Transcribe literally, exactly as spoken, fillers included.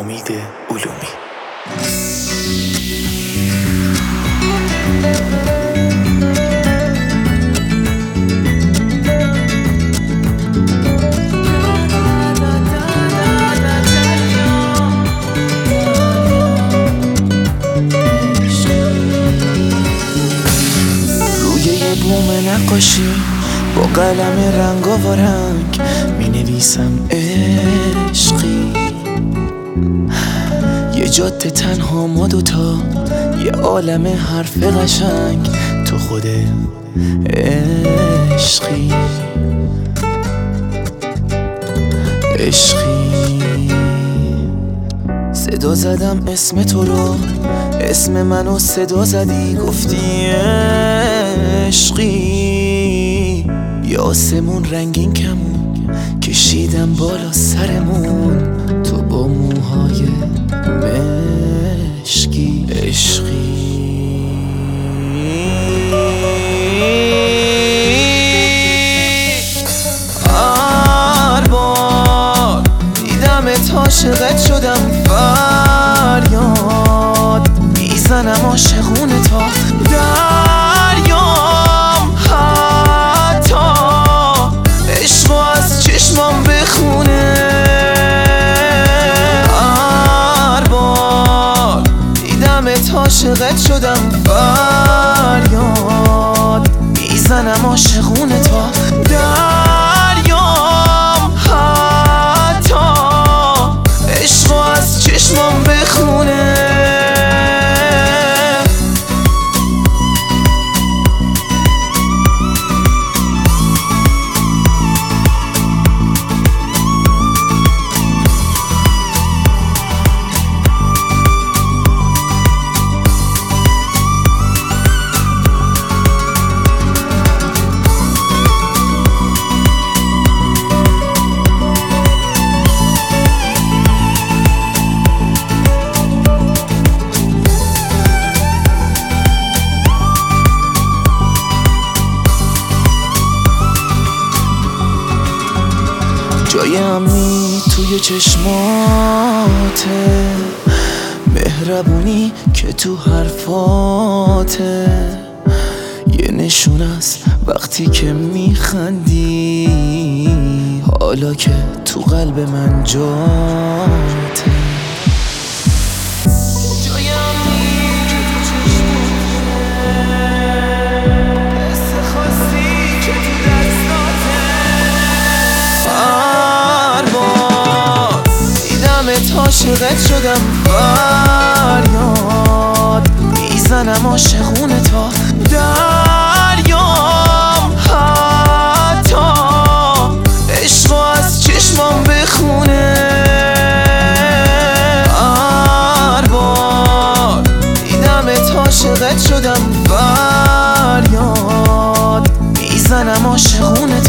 امید علومی. روی یه بوم نقاشی با قلم رنگ و رنگ می نویسم عشقی، یه جاده تنها ما دوتا، یه عالم حرف قشنگ، تو خود عشقی عشقی. صدا زدم اسم تو رو، اسم منو صدا زدی، گفتی عشقی. یه آسمون رنگین کمون کشیدم بالا سرمون، تو با موهای مشکی عشقی. هر بار دیدمت عاشقت شدم، فریاد میزنم عاشقونه تا دریام، حتی عشقو از چشمام بخونه. هر بار دیدمت عاشقت شدم، فریاد میزنم عاشقونه تا دریام، حتی عشقو از چشمام بخونه. جای امنی توی چشماته، مهربونی که تو حرفاته، یه نشون است وقتی که میخندی، حالا که تو قلب من جاته. عاشقت شدم، فریاد میزنم عاشقونه تا دریام، حتی عشقو از چشمام بخونه. هر بار دیدمت عاشقت شدم، فریاد میزنم عاشقونه